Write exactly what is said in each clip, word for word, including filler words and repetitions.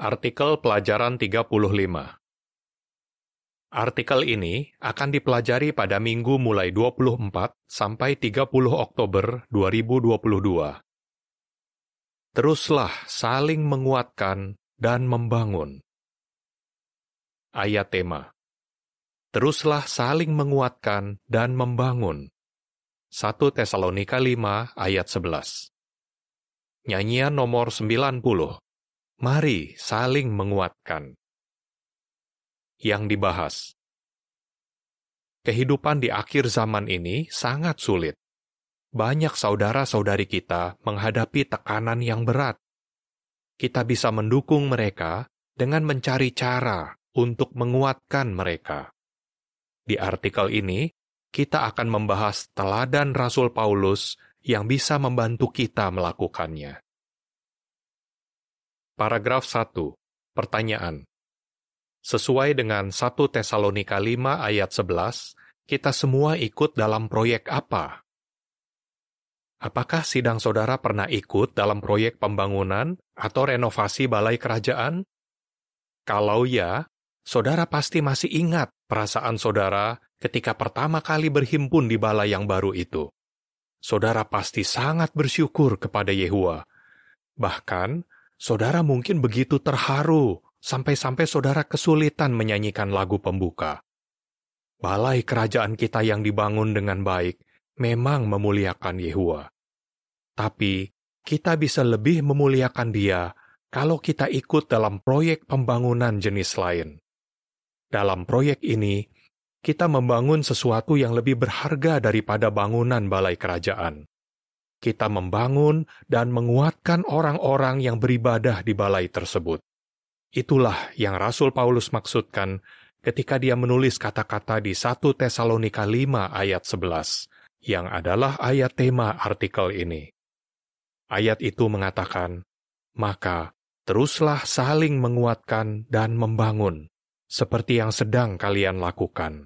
Artikel pelajaran tiga puluh lima. Artikel ini akan dipelajari pada minggu mulai dua puluh empat sampai tiga puluh Oktober dua ribu dua puluh dua. Teruslah saling menguatkan dan membangun. Ayat tema. Teruslah saling menguatkan dan membangun. satu Tesalonika lima ayat sebelas. Nyanyian nomor sembilan puluh. Mari saling menguatkan. Yang dibahas. Kehidupan di akhir zaman ini sangat sulit. Banyak saudara-saudari kita menghadapi tekanan yang berat. Kita bisa mendukung mereka dengan mencari cara untuk menguatkan mereka. Di artikel ini, kita akan membahas teladan Rasul Paulus yang bisa membantu kita melakukannya. Paragraf satu. Pertanyaan. Sesuai dengan satu Tesalonika lima ayat sebelas, kita semua ikut dalam proyek apa? Apakah sidang saudara pernah ikut dalam proyek pembangunan atau renovasi balai kerajaan? Kalau ya, saudara pasti masih ingat perasaan saudara ketika pertama kali berhimpun di balai yang baru itu. Saudara pasti sangat bersyukur kepada Yehuwa. Bahkan, saudara mungkin begitu terharu, sampai-sampai saudara kesulitan menyanyikan lagu pembuka. Balai kerajaan kita yang dibangun dengan baik memang memuliakan Yehuwa. Tapi, kita bisa lebih memuliakan Dia kalau kita ikut dalam proyek pembangunan jenis lain. Dalam proyek ini, kita membangun sesuatu yang lebih berharga daripada bangunan balai kerajaan. Kita membangun dan menguatkan orang-orang yang beribadah di balai tersebut. Itulah yang Rasul Paulus maksudkan ketika dia menulis kata-kata di satu Tesalonika lima ayat sebelas, yang adalah ayat tema artikel ini. Ayat itu mengatakan, "Maka teruslah saling menguatkan dan membangun, seperti yang sedang kalian lakukan."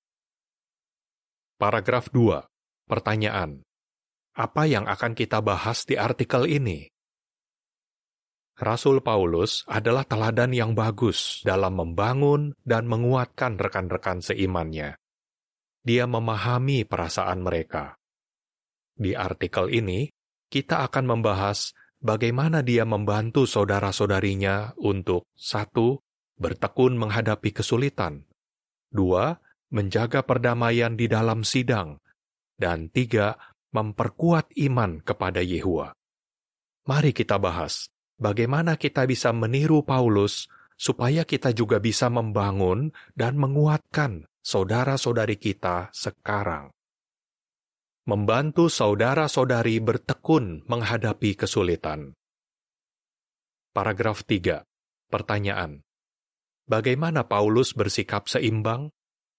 Paragraf dua. Pertanyaan. Apa yang akan kita bahas di artikel ini? Rasul Paulus adalah teladan yang bagus dalam membangun dan menguatkan rekan-rekan seimannya. Dia memahami perasaan mereka. Di artikel ini, kita akan membahas bagaimana dia membantu saudara-saudarinya untuk satu. Bertekun menghadapi kesulitan, dua. Menjaga perdamaian di dalam sidang, dan tiga. Memperkuat iman kepada Yehuwa. Mari kita bahas bagaimana kita bisa meniru Paulus supaya kita juga bisa membangun dan menguatkan saudara-saudari kita sekarang. Membantu saudara-saudari bertekun menghadapi kesulitan. Paragraf tiga. Pertanyaan. Bagaimana Paulus bersikap seimbang?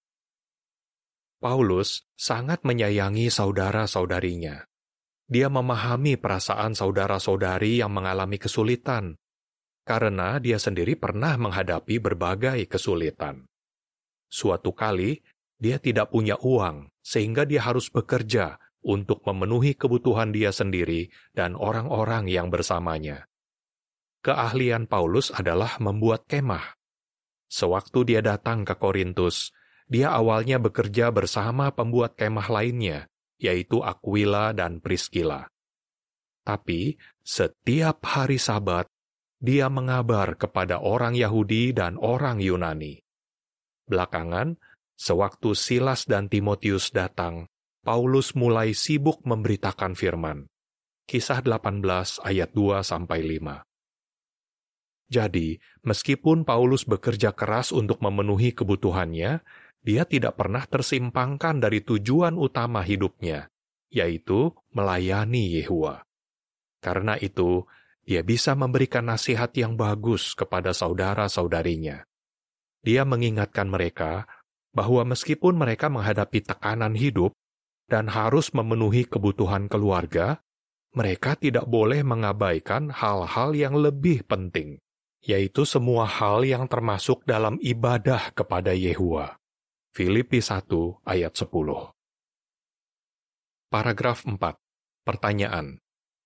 Paulus sangat menyayangi saudara-saudarinya. Dia memahami perasaan saudara-saudari yang mengalami kesulitan, karena dia sendiri pernah menghadapi berbagai kesulitan. Suatu kali, dia tidak punya uang, sehingga dia harus bekerja untuk memenuhi kebutuhan dia sendiri dan orang-orang yang bersamanya. Keahlian Paulus adalah membuat kemah. Sewaktu dia datang ke Korintus, dia awalnya bekerja bersama pembuat kemah lainnya, yaitu Aquila dan Priskila. Tapi, setiap hari Sabat, dia mengabar kepada orang Yahudi dan orang Yunani. Belakangan, sewaktu Silas dan Timotius datang, Paulus mulai sibuk memberitakan firman. Kisah delapan belas ayat dua sampai lima. Jadi, meskipun Paulus bekerja keras untuk memenuhi kebutuhannya, dia tidak pernah tersimpangkan dari tujuan utama hidupnya, yaitu melayani Yehuwa. Karena itu, dia bisa memberikan nasihat yang bagus kepada saudara-saudarinya. Dia mengingatkan mereka bahwa meskipun mereka menghadapi tekanan hidup dan harus memenuhi kebutuhan keluarga, mereka tidak boleh mengabaikan hal-hal yang lebih penting, yaitu semua hal yang termasuk dalam ibadah kepada Yehuwa. Filipi satu ayat sepuluh. Paragraf empat. Pertanyaan.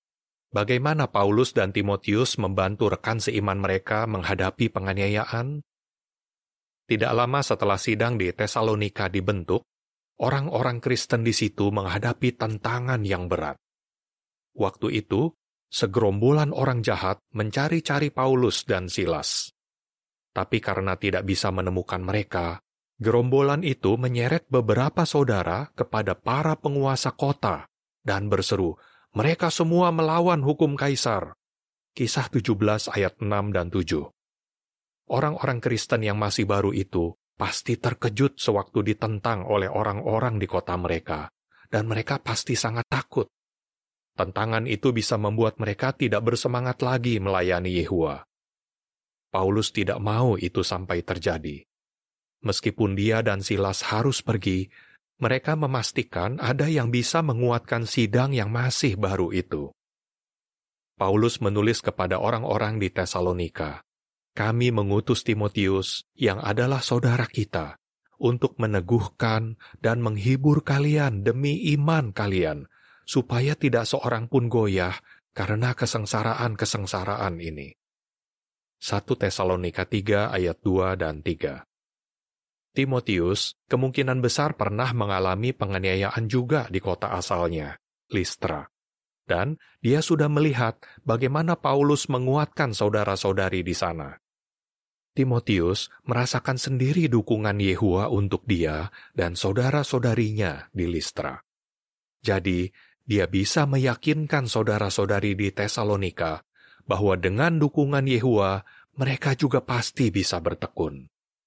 Bagaimana Paulus dan Timotius membantu rekan seiman mereka menghadapi penganiayaan? Tidak lama setelah sidang di Tesalonika dibentuk, orang-orang Kristen di situ menghadapi tantangan yang berat. Waktu itu, segerombolan orang jahat mencari-cari Paulus dan Silas. Tapi karena tidak bisa menemukan mereka, gerombolan itu menyeret beberapa saudara kepada para penguasa kota dan berseru, "Mereka semua melawan hukum Kaisar." Kisah tujuh belas ayat enam dan tujuh. Orang-orang Kristen yang masih baru itu pasti terkejut sewaktu ditentang oleh orang-orang di kota mereka, dan mereka pasti sangat takut. Tentangan itu bisa membuat mereka tidak bersemangat lagi melayani Yehua. Paulus tidak mau itu sampai terjadi. Meskipun dia dan Silas harus pergi, mereka memastikan ada yang bisa menguatkan sidang yang masih baru itu. Paulus menulis kepada orang-orang di Tesalonika, "Kami mengutus Timotius, yang adalah saudara kita, untuk meneguhkan dan menghibur kalian demi iman kalian, supaya tidak seorang pun goyah karena kesengsaraan-kesengsaraan ini." satu Tesalonika tiga ayat dua dan tiga. Timotius kemungkinan besar pernah mengalami penganiayaan juga di kota asalnya, Listra. Dan dia sudah melihat bagaimana Paulus menguatkan saudara-saudari di sana. Timotius merasakan sendiri dukungan Yehua untuk dia dan saudara-saudarinya di Listra. Jadi, dia bisa meyakinkan saudara-saudari di Tesalonika bahwa dengan dukungan Yehua, mereka juga pasti bisa bertekun.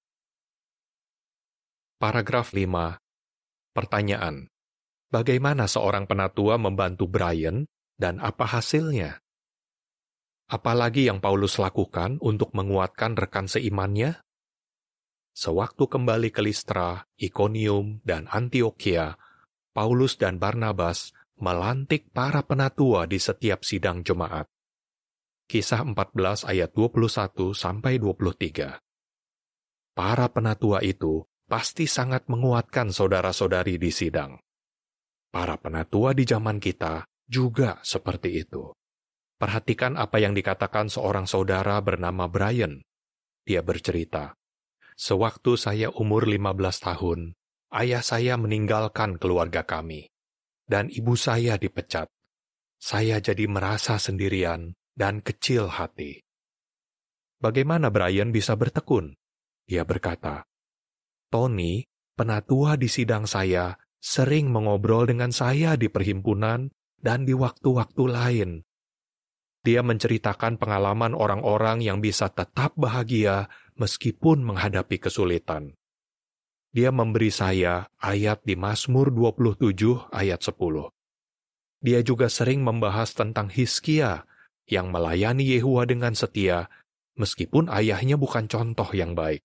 Paragraf lima. Pertanyaan. Bagaimana seorang penatua membantu Brian dan apa hasilnya? Apalagi yang Paulus lakukan untuk menguatkan rekan seimannya? Sewaktu kembali ke Listra, Ikonium, dan Antiokhia, Paulus dan Barnabas melantik para penatua di setiap sidang jemaat. Kisah empat belas ayat dua puluh satu sampai dua puluh tiga. Para penatua itu pasti sangat menguatkan saudara-saudari di sidang. Para penatua di zaman kita juga seperti itu. Perhatikan apa yang dikatakan seorang saudara bernama Brian. Dia bercerita, "Sewaktu saya umur lima belas tahun, ayah saya meninggalkan keluarga kami, dan ibu saya dipecat. Saya jadi merasa sendirian dan kecil hati." Bagaimana Brian bisa bertekun? Dia berkata, "Tony, penatua di sidang saya, sering mengobrol dengan saya di perhimpunan dan di waktu-waktu lain. Dia menceritakan pengalaman orang-orang yang bisa tetap bahagia meskipun menghadapi kesulitan. Dia memberi saya ayat di Mazmur dua puluh tujuh ayat sepuluh. Dia juga sering membahas tentang Hizkia yang melayani Yehua dengan setia meskipun ayahnya bukan contoh yang baik."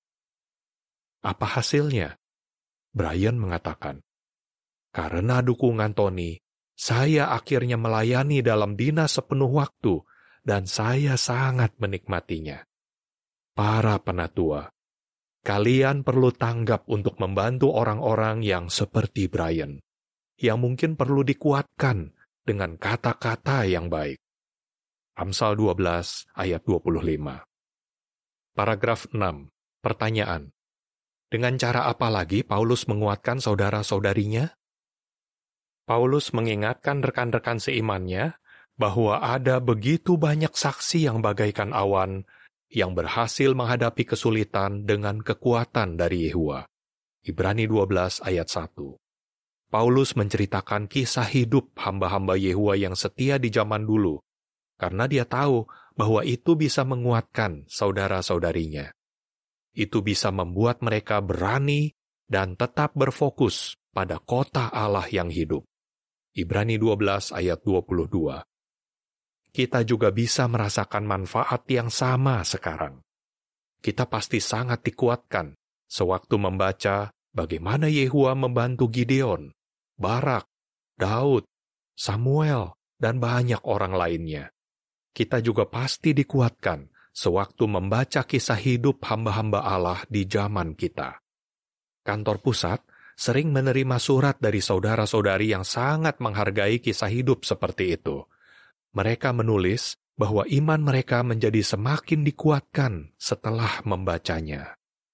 Apa hasilnya? Brian mengatakan, "Karena dukungan Tony, saya akhirnya melayani dalam dinas sepenuh waktu, dan saya sangat menikmatinya." Para penatua, kalian perlu tanggap untuk membantu orang-orang yang seperti Brian, yang mungkin perlu dikuatkan dengan kata-kata yang baik. Amsal dua belas ayat dua puluh lima. Paragraf enam. Pertanyaan. Dengan cara apa lagi Paulus menguatkan saudara-saudarinya? Paulus mengingatkan rekan-rekan seimannya bahwa ada begitu banyak saksi yang bagaikan awan yang berhasil menghadapi kesulitan dengan kekuatan dari Yehua. Ibrani dua belas ayat satu. Paulus menceritakan kisah hidup hamba-hamba Yehua yang setia di zaman dulu, karena dia tahu bahwa itu bisa menguatkan saudara-saudarinya. Itu bisa membuat mereka berani dan tetap berfokus pada kota Allah yang hidup. Ibrani dua belas ayat dua puluh dua. Kita juga bisa merasakan manfaat yang sama sekarang. Kita pasti sangat dikuatkan sewaktu membaca bagaimana Yehua membantu Gideon, Barak, Daud, Samuel, dan banyak orang lainnya. Kita juga pasti dikuatkan sewaktu membaca kisah hidup hamba-hamba Allah di zaman kita. Kantor pusat sering menerima surat dari saudara-saudari yang sangat menghargai kisah hidup seperti itu. Mereka menulis bahwa iman mereka menjadi semakin dikuatkan setelah membacanya.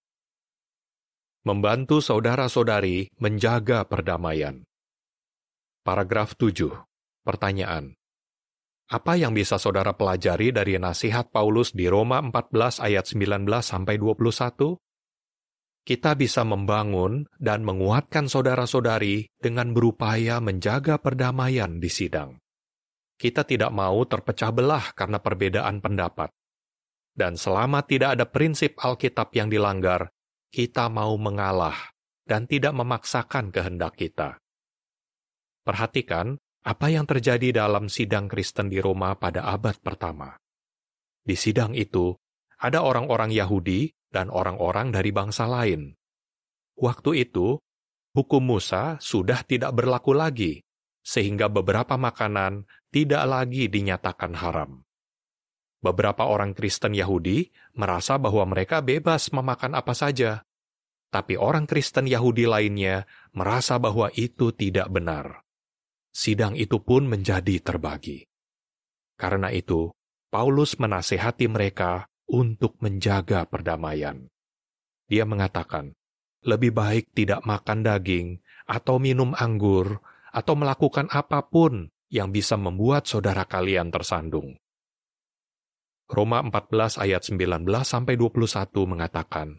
Membantu saudara-saudari menjaga perdamaian. Paragraf tujuh. Pertanyaan. Apa yang bisa saudara pelajari dari nasihat Paulus di Roma empat belas ayat sembilan belas sampai dua puluh satu? Kita bisa membangun dan menguatkan saudara-saudari dengan berupaya menjaga perdamaian di sidang. Kita tidak mau terpecah belah karena perbedaan pendapat. Dan selama tidak ada prinsip Alkitab yang dilanggar, kita mau mengalah dan tidak memaksakan kehendak kita. Perhatikan apa yang terjadi dalam sidang Kristen di Roma pada abad pertama. Di sidang itu, ada orang-orang Yahudi dan orang-orang dari bangsa lain. Waktu itu, hukum Musa sudah tidak berlaku lagi, sehingga beberapa makanan tidak lagi dinyatakan haram. Beberapa orang Kristen Yahudi merasa bahwa mereka bebas memakan apa saja, tapi orang Kristen Yahudi lainnya merasa bahwa itu tidak benar. Sidang itu pun menjadi terbagi. Karena itu, Paulus menasehati mereka untuk menjaga perdamaian. Dia mengatakan, lebih baik tidak makan daging, atau minum anggur, atau melakukan apapun yang bisa membuat saudara kalian tersandung. Roma empat belas ayat sembilan belas sampai dua puluh satu mengatakan,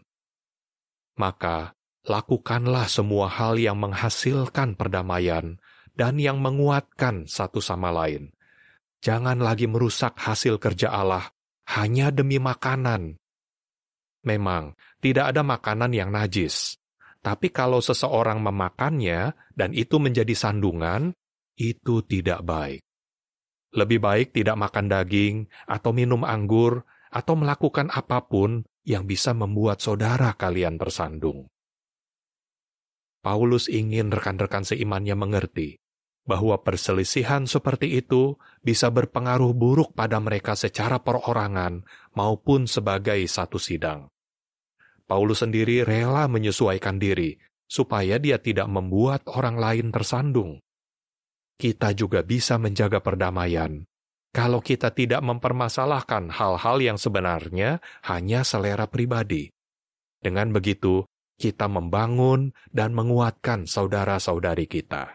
maka lakukanlah semua hal yang menghasilkan perdamaian dan yang menguatkan satu sama lain. Jangan lagi merusak hasil kerja Allah hanya demi makanan. Memang, tidak ada makanan yang najis. Tapi kalau seseorang memakannya dan itu menjadi sandungan, itu tidak baik. Lebih baik tidak makan daging, atau minum anggur, atau melakukan apapun yang bisa membuat saudara kalian tersandung. Paulus ingin rekan-rekan seimannya mengerti bahwa perselisihan seperti itu bisa berpengaruh buruk pada mereka secara perorangan maupun sebagai satu sidang. Paulus sendiri rela menyesuaikan diri supaya dia tidak membuat orang lain tersandung. Kita juga bisa menjaga perdamaian kalau kita tidak mempermasalahkan hal-hal yang sebenarnya hanya selera pribadi. Dengan begitu, kita membangun dan menguatkan saudara-saudari kita.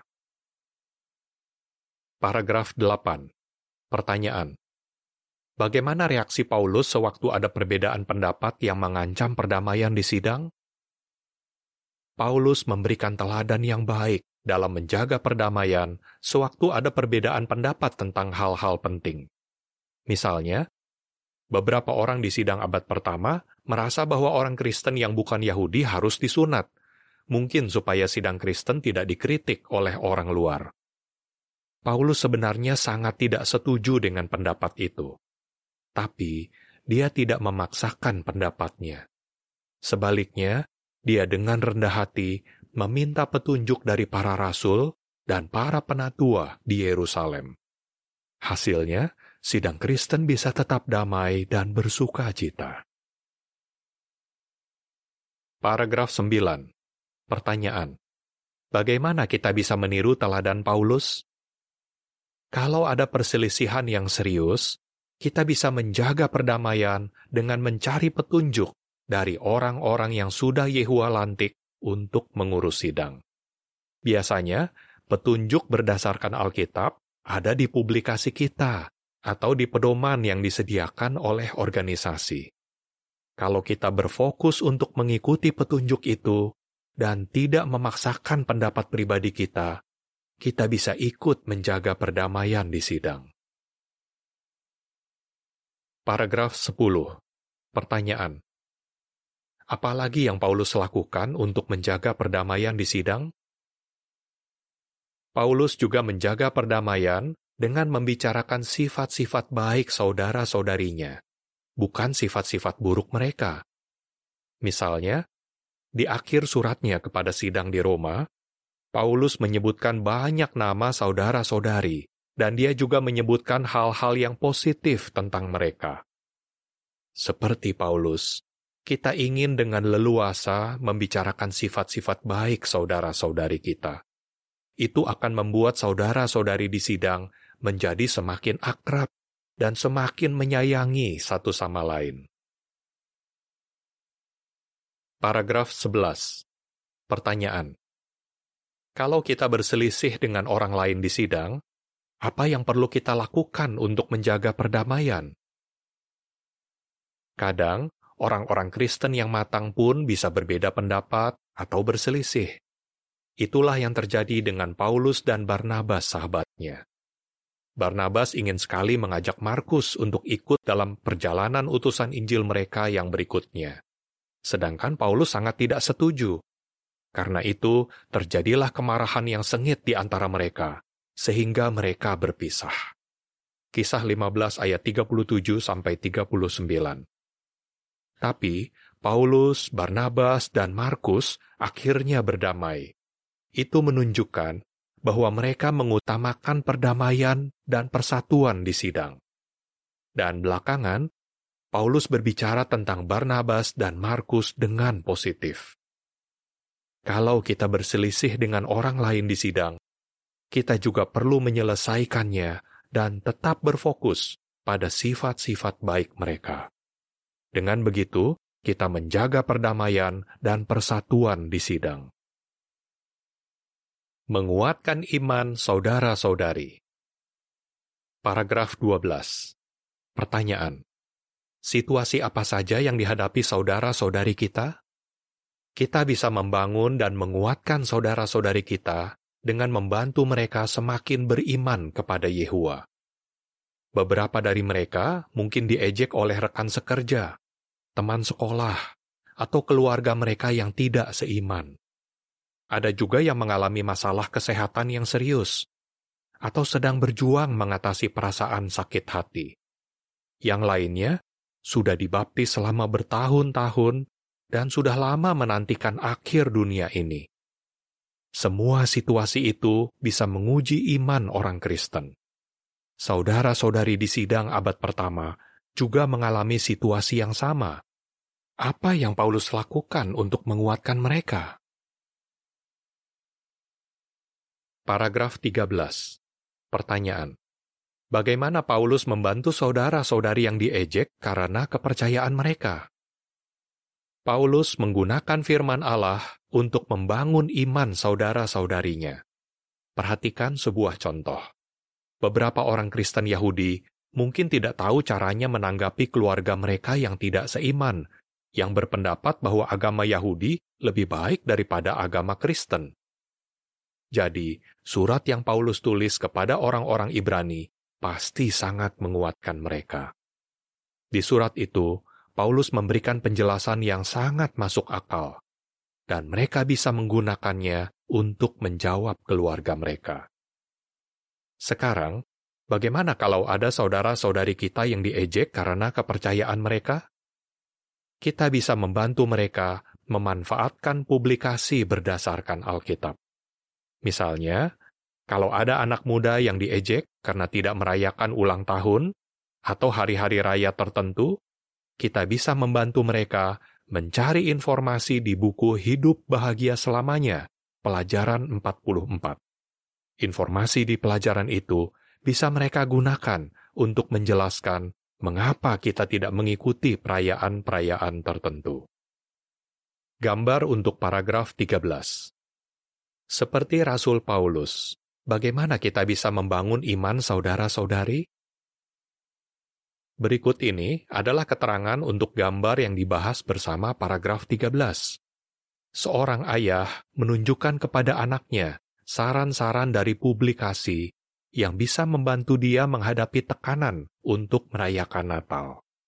Paragraf delapan. Pertanyaan. Bagaimana reaksi Paulus sewaktu ada perbedaan pendapat yang mengancam perdamaian di sidang? Paulus memberikan teladan yang baik dalam menjaga perdamaian sewaktu ada perbedaan pendapat tentang hal-hal penting. Misalnya, beberapa orang di sidang abad pertama merasa bahwa orang Kristen yang bukan Yahudi harus disunat, mungkin supaya sidang Kristen tidak dikritik oleh orang luar. Paulus sebenarnya sangat tidak setuju dengan pendapat itu. Tapi, dia tidak memaksakan pendapatnya. Sebaliknya, dia dengan rendah hati meminta petunjuk dari para rasul dan para penatua di Yerusalem. Hasilnya, sidang Kristen bisa tetap damai dan bersuka cita. Paragraf sembilan. Pertanyaan. Bagaimana kita bisa meniru teladan Paulus? Kalau ada perselisihan yang serius, kita bisa menjaga perdamaian dengan mencari petunjuk dari orang-orang yang sudah Yehua lantik untuk mengurus sidang. Biasanya, petunjuk berdasarkan Alkitab ada di publikasi kita atau di pedoman yang disediakan oleh organisasi. Kalau kita berfokus untuk mengikuti petunjuk itu dan tidak memaksakan pendapat pribadi kita, kita bisa ikut menjaga perdamaian di sidang. Paragraf sepuluh. Pertanyaan. Apalagi yang Paulus lakukan untuk menjaga perdamaian di sidang? Paulus juga menjaga perdamaian dengan membicarakan sifat-sifat baik saudara-saudarinya, bukan sifat-sifat buruk mereka. Misalnya, di akhir suratnya kepada sidang di Roma, Paulus menyebutkan banyak nama saudara-saudari, dan dia juga menyebutkan hal-hal yang positif tentang mereka. Seperti Paulus, kita ingin dengan leluasa membicarakan sifat-sifat baik saudara-saudari kita. Itu akan membuat saudara-saudari di sidang menjadi semakin akrab dan semakin menyayangi satu sama lain. Paragraf sebelas. Pertanyaan. Kalau kita berselisih dengan orang lain di sidang, apa yang perlu kita lakukan untuk menjaga perdamaian? Kadang, orang-orang Kristen yang matang pun bisa berbeda pendapat atau berselisih. Itulah yang terjadi dengan Paulus dan Barnabas sahabatnya. Barnabas ingin sekali mengajak Markus untuk ikut dalam perjalanan utusan Injil mereka yang berikutnya. Sedangkan Paulus sangat tidak setuju. Karena itu, terjadilah kemarahan yang sengit di antara mereka, sehingga mereka berpisah. Kisah lima belas ayat tiga puluh tujuh sampai tiga puluh sembilan. Tapi, Paulus, Barnabas, dan Markus akhirnya berdamai. Itu menunjukkan bahwa mereka mengutamakan perdamaian dan persatuan di sidang. Dan belakangan, Paulus berbicara tentang Barnabas dan Markus dengan positif. Kalau kita berselisih dengan orang lain di sidang, kita juga perlu menyelesaikannya dan tetap berfokus pada sifat-sifat baik mereka. Dengan begitu, kita menjaga perdamaian dan persatuan di sidang. Menguatkan iman saudara-saudari. Paragraf dua belas. Pertanyaan. Situasi apa saja yang dihadapi saudara-saudari kita? Kita bisa membangun dan menguatkan saudara-saudari kita dengan membantu mereka semakin beriman kepada Yehuwa. Beberapa dari mereka mungkin diejek oleh rekan sekerja, teman sekolah, atau keluarga mereka yang tidak seiman. Ada juga yang mengalami masalah kesehatan yang serius, atau sedang berjuang mengatasi perasaan sakit hati. Yang lainnya sudah dibaptis selama bertahun-tahun dan sudah lama menantikan akhir dunia ini. Semua situasi itu bisa menguji iman orang Kristen. Saudara-saudari di sidang abad pertama juga mengalami situasi yang sama. Apa yang Paulus lakukan untuk menguatkan mereka? Paragraf tiga belas. Pertanyaan. Bagaimana Paulus membantu saudara-saudari yang diejek karena kepercayaan mereka? Paulus menggunakan firman Allah untuk membangun iman saudara-saudarinya. Perhatikan sebuah contoh. Beberapa orang Kristen Yahudi mungkin tidak tahu caranya menanggapi keluarga mereka yang tidak seiman, yang berpendapat bahwa agama Yahudi lebih baik daripada agama Kristen. Jadi, surat yang Paulus tulis kepada orang-orang Ibrani pasti sangat menguatkan mereka. Di surat itu, Paulus memberikan penjelasan yang sangat masuk akal, dan mereka bisa menggunakannya untuk menjawab keluarga mereka. Sekarang, bagaimana kalau ada saudara-saudari kita yang diejek karena kepercayaan mereka? Kita bisa membantu mereka memanfaatkan publikasi berdasarkan Alkitab. Misalnya, kalau ada anak muda yang diejek karena tidak merayakan ulang tahun atau hari-hari raya tertentu, kita bisa membantu mereka mencari informasi di buku Hidup Bahagia Selamanya, pelajaran empat puluh empat. Informasi di pelajaran itu bisa mereka gunakan untuk menjelaskan mengapa kita tidak mengikuti perayaan-perayaan tertentu. Gambar untuk paragraf tiga belas. Seperti Rasul Paulus, bagaimana kita bisa membangun iman saudara-saudari? Berikut ini adalah keterangan untuk gambar yang dibahas bersama paragraf tiga belas. Seorang ayah menunjukkan kepada anaknya saran-saran dari publikasi yang bisa membantu dia menghadapi tekanan untuk merayakan Natal.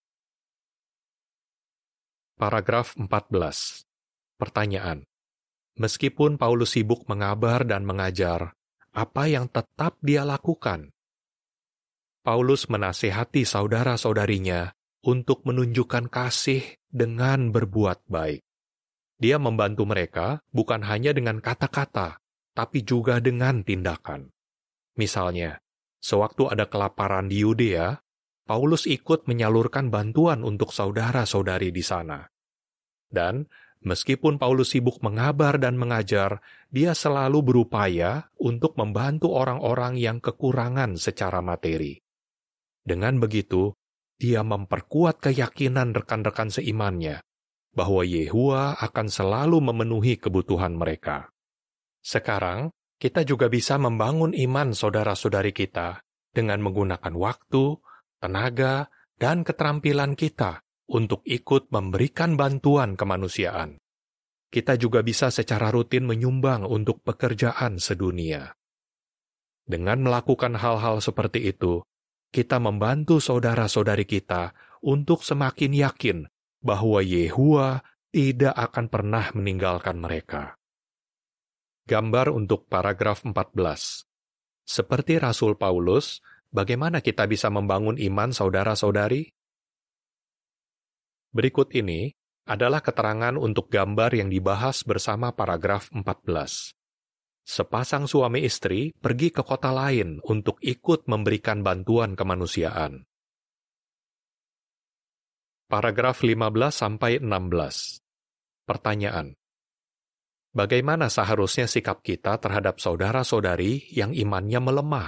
Paragraf empat belas. Pertanyaan. Meskipun Paulus sibuk mengabar dan mengajar, apa yang tetap dia lakukan? Paulus menasihati saudara-saudarinya untuk menunjukkan kasih dengan berbuat baik. Dia membantu mereka bukan hanya dengan kata-kata, tapi juga dengan tindakan. Misalnya, sewaktu ada kelaparan di Yudea, Paulus ikut menyalurkan bantuan untuk saudara-saudari di sana. Dan Meskipun Paulus sibuk mengabar dan mengajar, dia selalu berupaya untuk membantu orang-orang yang kekurangan secara materi. Dengan begitu, dia memperkuat keyakinan rekan-rekan seimannya bahwa Yehua akan selalu memenuhi kebutuhan mereka. Sekarang, kita juga bisa membangun iman saudara-saudari kita dengan menggunakan waktu, tenaga, dan keterampilan kita untuk ikut memberikan bantuan kemanusiaan. Kita juga bisa secara rutin menyumbang untuk pekerjaan sedunia. Dengan melakukan hal-hal seperti itu, kita membantu saudara-saudari kita untuk semakin yakin bahwa Yehua tidak akan pernah meninggalkan mereka. Gambar untuk paragraf empat belas. Seperti Rasul Paulus, bagaimana kita bisa membangun iman saudara-saudari? Berikut ini adalah keterangan untuk gambar yang dibahas bersama paragraf empat belas. Sepasang suami istri pergi ke kota lain untuk ikut memberikan bantuan kemanusiaan. Paragraf lima belas sampai enam belas. Pertanyaan: bagaimana seharusnya sikap kita terhadap saudara-saudari yang imannya melemah?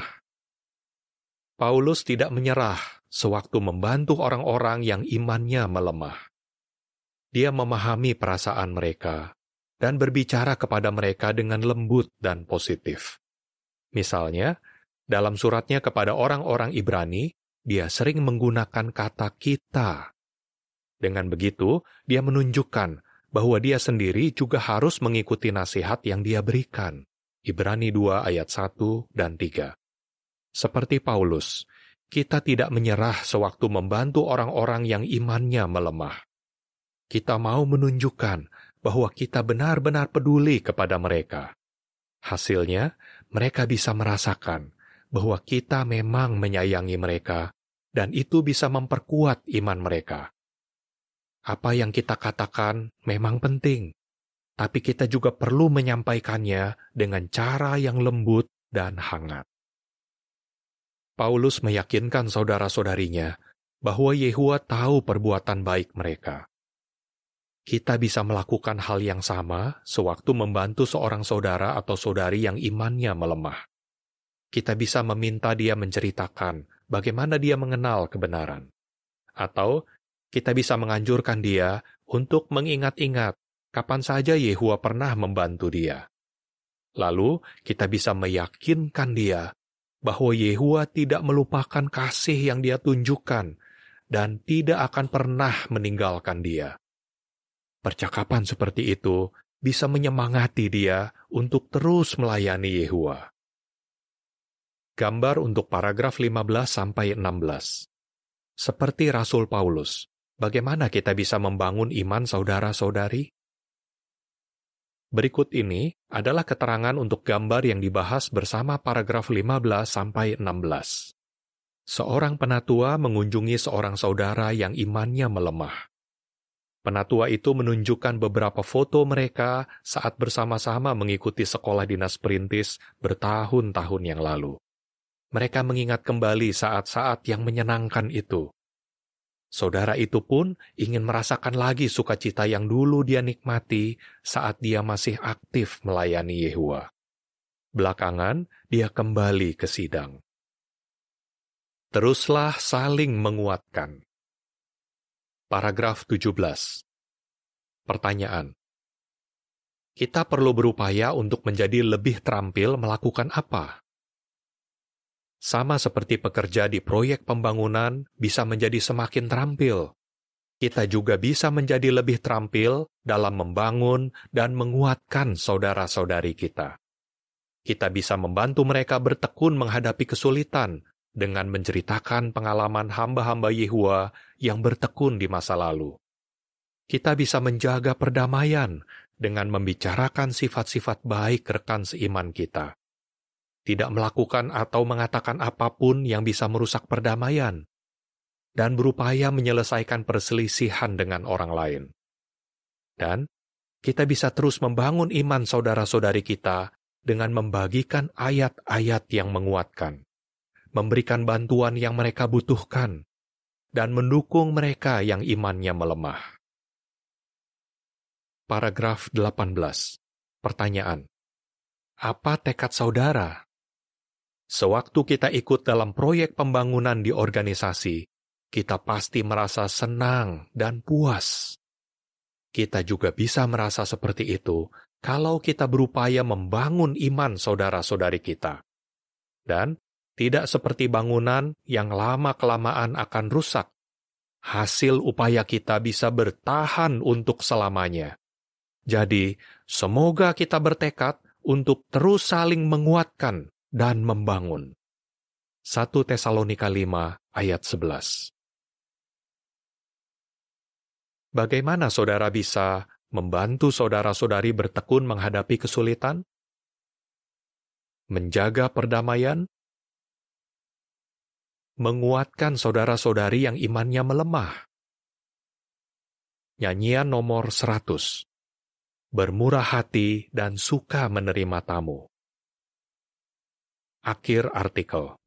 Paulus tidak menyerah sewaktu membantu orang-orang yang imannya melemah. Dia memahami perasaan mereka dan berbicara kepada mereka dengan lembut dan positif. Misalnya, dalam suratnya kepada orang-orang Ibrani, dia sering menggunakan kata kita. Dengan begitu, dia menunjukkan bahwa dia sendiri juga harus mengikuti nasihat yang dia berikan. Ibrani dua ayat satu dan tiga. Seperti Paulus, kita tidak menyerah sewaktu membantu orang-orang yang imannya melemah. Kita mau menunjukkan bahwa kita benar-benar peduli kepada mereka. Hasilnya, mereka bisa merasakan bahwa kita memang menyayangi mereka, dan itu bisa memperkuat iman mereka. Apa yang kita katakan memang penting, tapi kita juga perlu menyampaikannya dengan cara yang lembut dan hangat. Paulus meyakinkan saudara-saudarinya bahwa Yehua tahu perbuatan baik mereka. Kita bisa melakukan hal yang sama sewaktu membantu seorang saudara atau saudari yang imannya melemah. Kita bisa meminta dia menceritakan bagaimana dia mengenal kebenaran. Atau kita bisa menganjurkan dia untuk mengingat-ingat kapan saja Yehua pernah membantu dia. Lalu kita bisa meyakinkan dia bahwa Yehua tidak melupakan kasih yang dia tunjukkan dan tidak akan pernah meninggalkan dia. Percakapan seperti itu bisa menyemangati dia untuk terus melayani Yehua. Gambar untuk paragraf lima belas sampai enam belas. Seperti Rasul Paulus, bagaimana kita bisa membangun iman saudara-saudari? Berikut ini adalah keterangan untuk gambar yang dibahas bersama paragraf lima belas sampai enam belas. Seorang penatua mengunjungi seorang saudara yang imannya melemah. Penatua itu menunjukkan beberapa foto mereka saat bersama-sama mengikuti sekolah dinas perintis bertahun-tahun yang lalu. Mereka mengingat kembali saat-saat yang menyenangkan itu. Saudara itu pun ingin merasakan lagi sukacita yang dulu dia nikmati saat dia masih aktif melayani Yehua. Belakangan, dia kembali ke sidang. Teruslah saling menguatkan. Paragraf tujuh belas. Pertanyaan: kita perlu berupaya untuk menjadi lebih terampil melakukan apa? Sama seperti pekerja di proyek pembangunan bisa menjadi semakin terampil, kita juga bisa menjadi lebih terampil dalam membangun dan menguatkan saudara-saudari kita. Kita bisa membantu mereka bertekun menghadapi kesulitan dengan menceritakan pengalaman hamba-hamba Yehua yang bertekun di masa lalu. Kita bisa menjaga perdamaian dengan membicarakan sifat-sifat baik rekan seiman kita. Tidak melakukan atau mengatakan apapun yang bisa merusak perdamaian, dan berupaya menyelesaikan perselisihan dengan orang lain. Dan kita bisa terus membangun iman saudara-saudari kita dengan membagikan ayat-ayat yang menguatkan, memberikan bantuan yang mereka butuhkan, dan mendukung mereka yang imannya melemah. Paragraf delapan belas. Pertanyaan. Apa tekad saudara? Sewaktu kita ikut dalam proyek pembangunan di organisasi, kita pasti merasa senang dan puas. Kita juga bisa merasa seperti itu kalau kita berupaya membangun iman saudara-saudari kita. Dan tidak seperti bangunan yang lama-kelamaan akan rusak. Hasil upaya kita bisa bertahan untuk selamanya. Jadi, semoga kita bertekad untuk terus saling menguatkan dan membangun. satu Tesalonika lima ayat sebelas. Bagaimana saudara bisa membantu saudara-saudari bertekun menghadapi kesulitan? Menjaga perdamaian? Menguatkan saudara-saudari yang imannya melemah. Nyanyian nomor seratus. Bermurah hati dan suka menerima tamu. Akhir artikel.